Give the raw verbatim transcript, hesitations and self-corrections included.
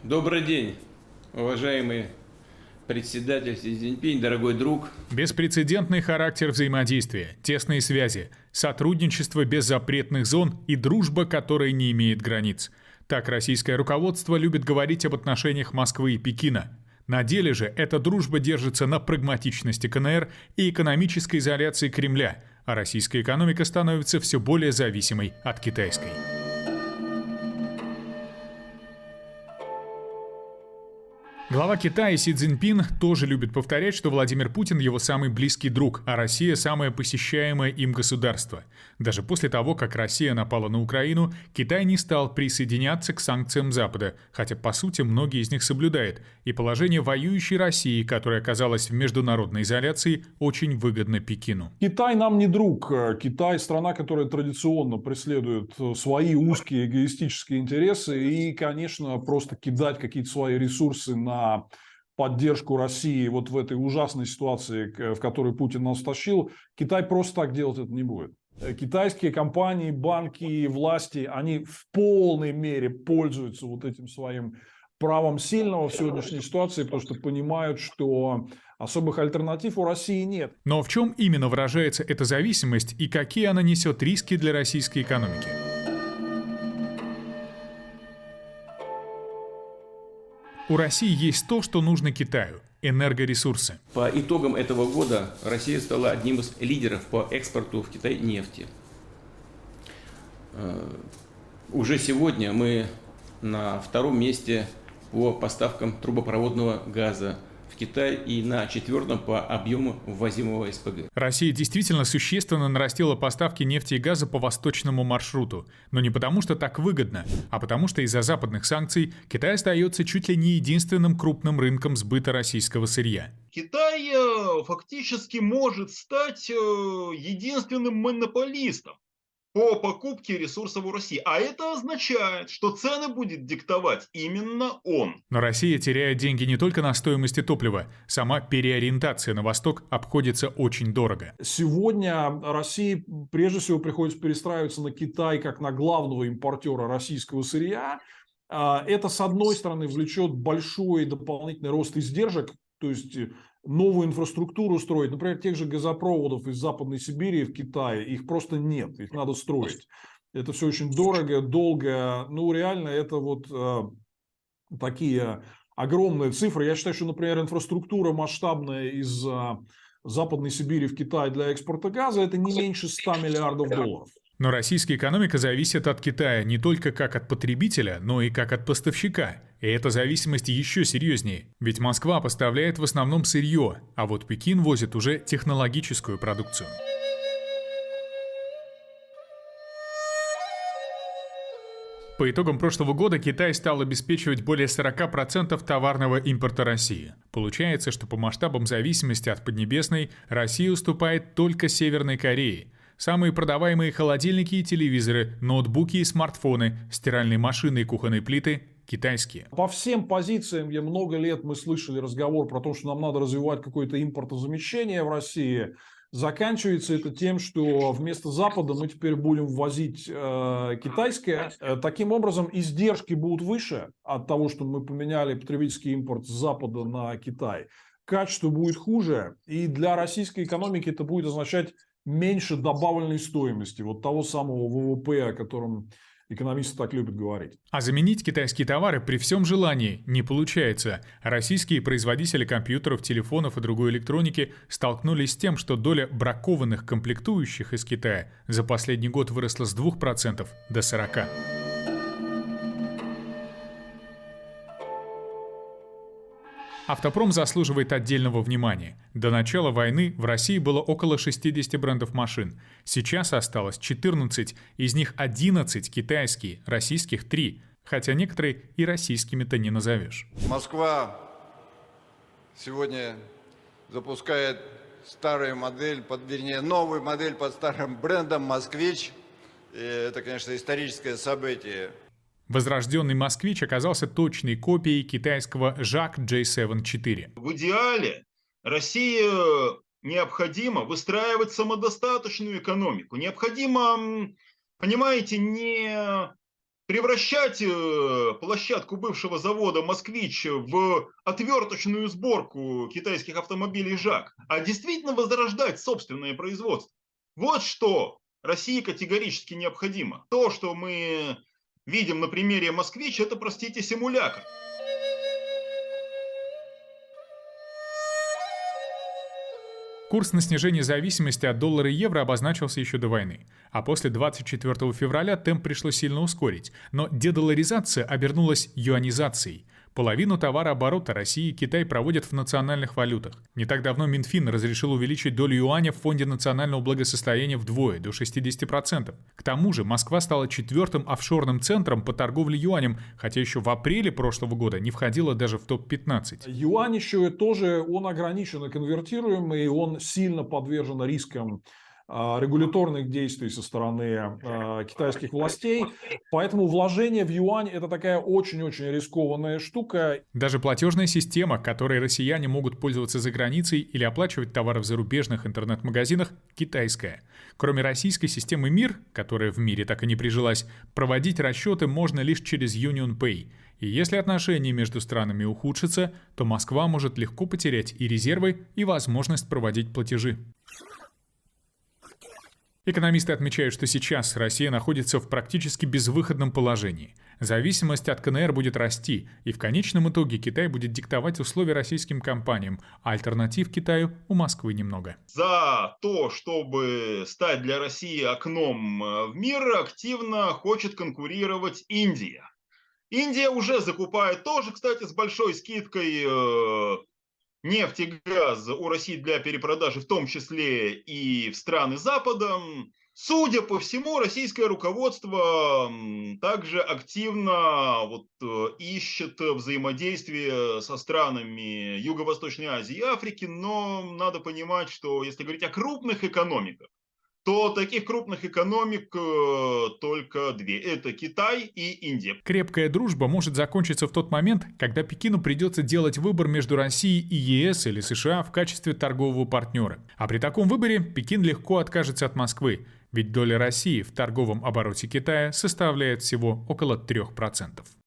Добрый день, уважаемый председатель Си Цзиньпинь, дорогой друг. Беспрецедентный характер взаимодействия, тесные связи, сотрудничество без запретных зон и дружба, которая не имеет границ. Так российское руководство любит говорить об отношениях Москвы и Пекина. На деле же эта дружба держится на прагматичности ка эн эр и экономической изоляции Кремля, а российская экономика становится все более зависимой от китайской. Глава Китая Си Цзиньпин тоже любит повторять, что Владимир Путин его самый близкий друг, а Россия самое посещаемое им государство. Даже после того, как Россия напала на Украину, Китай не стал присоединяться к санкциям Запада, хотя по сути многие из них соблюдает, и положение воюющей России, которая оказалась в международной изоляции, очень выгодно Пекину. Китай нам не друг. Китай – страна, которая традиционно преследует свои узкие эгоистические интересы и, конечно, просто кидать какие-то свои ресурсы на поддержку России вот в этой ужасной ситуации, в которую Путин нас втащил, Китай просто так делать это не будет. Китайские компании, банки, власти, они в полной мере пользуются вот этим своим правом сильного в сегодняшней ситуации, потому что понимают, что особых альтернатив у России нет. Но в чем именно выражается эта зависимость и какие она несет риски для российской экономики? У России есть то, что нужно Китаю – энергоресурсы. По итогам этого года Россия стала одним из лидеров по экспорту в Китай нефти. Уже сегодня мы на втором месте по поставкам трубопроводного газа в Китай и на четвертом по объему ввозимого эс пэ гэ. Россия действительно существенно нарастила поставки нефти и газа по восточному маршруту. Но не потому, что так выгодно, а потому, что из-за западных санкций Китай остается чуть ли не единственным крупным рынком сбыта российского сырья. Китай фактически может стать единственным монополистом по покупке ресурсов у России. А это означает, что цены будет диктовать именно он. Но Россия теряет деньги не только на стоимости топлива. Сама переориентация на восток обходится очень дорого. Сегодня России прежде всего приходится перестраиваться на Китай как на главного импортера российского сырья. Это, с одной стороны, влечет большой дополнительный рост издержек, то есть новую инфраструктуру строить, например, тех же газопроводов из Западной Сибири в Китае, их просто нет, их надо строить. Это все очень дорого, долго, ну реально это вот э, такие огромные цифры. Я считаю, что, например, инфраструктура масштабная из э, Западной Сибири в Китай для экспорта газа это не меньше ста миллиардов долларов. Но российская экономика зависит от Китая не только как от потребителя, но и как от поставщика. И эта зависимость еще серьезнее. Ведь Москва поставляет в основном сырье, а вот Пекин возит уже технологическую продукцию. По итогам прошлого года Китай стал обеспечивать более сорока процентов товарного импорта России. Получается, что по масштабам зависимости от Поднебесной Россия уступает только Северной Корее. Самые продаваемые холодильники и телевизоры, ноутбуки и смартфоны, стиральные машины и кухонные плиты – китайские. По всем позициям, где много лет мы слышали разговор про то, что нам надо развивать какое-то импортозамещение в России, заканчивается это тем, что вместо Запада мы теперь будем ввозить э, китайское. Таким образом, издержки будут выше от того, что мы поменяли потребительский импорт с Запада на Китай. Качество будет хуже, и для российской экономики это будет означать меньше добавленной стоимости, вот того самого вэ вэ пэ, о котором экономисты так любят говорить. А заменить китайские товары при всем желании не получается. Российские производители компьютеров, телефонов и другой электроники столкнулись с тем, что доля бракованных комплектующих из Китая за последний год выросла с двух процентов до сорока процентов. Автопром заслуживает отдельного внимания. До начала войны в России было около шестидесяти брендов машин. Сейчас осталось четырнадцать, из них одиннадцать китайские, российских три. Хотя некоторые и российскими-то не назовешь. Москва сегодня запускает старую модель, под, вернее, новую модель под старым брендом «Москвич». И это, конечно, историческое событие. Возрожденный «Москвич» оказался точной копией китайского жак джей семь четыре. В идеале России необходимо выстраивать самодостаточную экономику. Необходимо, понимаете, не превращать площадку бывшего завода «Москвич» в отверточную сборку китайских автомобилей «Жак», а действительно возрождать собственное производство. Вот что России категорически необходимо. То, что мы видим на примере «Москвич», это, простите, симулятор. Курс на снижение зависимости от доллара и евро обозначился еще до войны, а после двадцать четвёртого февраля темп пришлось сильно ускорить, но дедолларизация обернулась юанизацией. Половину товарооборота Россия и Китай проводят в национальных валютах. Не так давно Минфин разрешил увеличить долю юаня в Фонде национального благосостояния вдвое, до шестидесяти процентов. К тому же Москва стала четвертым офшорным центром по торговле юанем, хотя еще в апреле прошлого года не входила даже в топ пятнадцать. Юань еще тоже, он ограниченно конвертируемый, он сильно подвержен рискам регуляторных действий со стороны э, китайских властей. Поэтому вложение в юань – это такая очень-очень рискованная штука. Даже платежная система, которой россияне могут пользоваться за границей или оплачивать товары в зарубежных интернет-магазинах, китайская. Кроме российской системы МИР, которая в мире так и не прижилась, проводить расчеты можно лишь через UnionPay. И если отношения между странами ухудшатся, то Москва может легко потерять и резервы, и возможность проводить платежи. Экономисты отмечают, что сейчас Россия находится в практически безвыходном положении. Зависимость от ка эн эр будет расти, и в конечном итоге Китай будет диктовать условия российским компаниям, а альтернатив Китаю у Москвы немного. За то, чтобы стать для России окном в мир, активно хочет конкурировать Индия. Индия уже закупает тоже, кстати, с большой скидкой нефть и газ у России для перепродажи, в том числе и в страны Запада. Судя по всему, российское руководство также активно вот, ищет взаимодействие со странами Юго-Восточной Азии и Африки, но надо понимать, что если говорить о крупных экономиках, то таких крупных экономик э, только две. Это Китай и Индия. Крепкая дружба может закончиться в тот момент, когда Пекину придется делать выбор между Россией и е эс или США в качестве торгового партнера. А при таком выборе Пекин легко откажется от Москвы, ведь доля России в торговом обороте Китая составляет всего около трех процентов.